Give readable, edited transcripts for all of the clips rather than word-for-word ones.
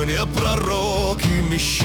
мне пророки мещи.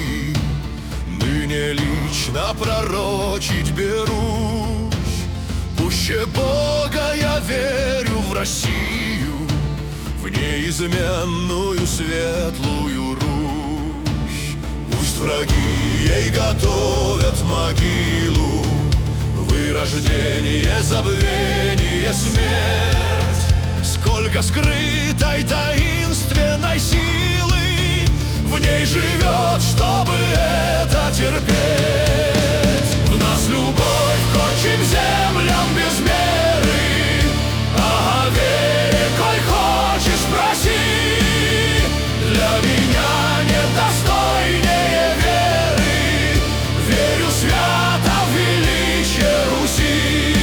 Ныне лично пророчить берусь. Пуще Бога я верю в Россию, в неизменную светлую Русь. Пусть враги ей готовят могилу, вырождение, забвение, смерть. Сколько скрытой таинственной силы в ней живет, чтобы это терпеть. В нас любовь к отчим землям без меры, а о вере, коль хочешь, спроси. Для меня нет достойнее веры, верю свято в величие Руси.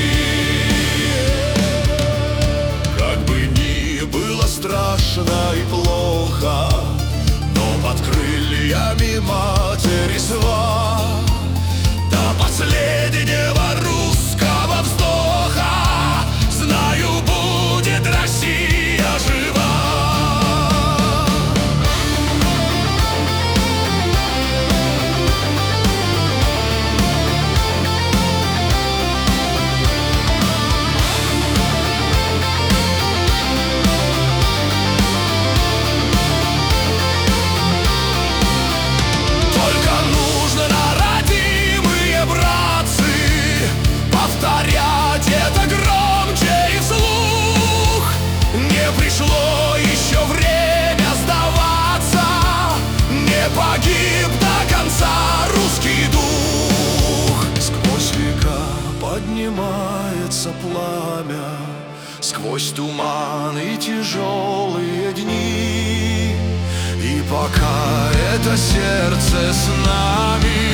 Как бы ни было страшно и плохо, но под крыльями матери сва до последнего русского вздоха, знаю, будет Россия жива. Повторять это громче и вслух. Не пришло еще время сдаваться, не погиб до конца русский дух. Сквозь века поднимается пламя, сквозь туман и тяжелые дни. И пока это сердце с нами,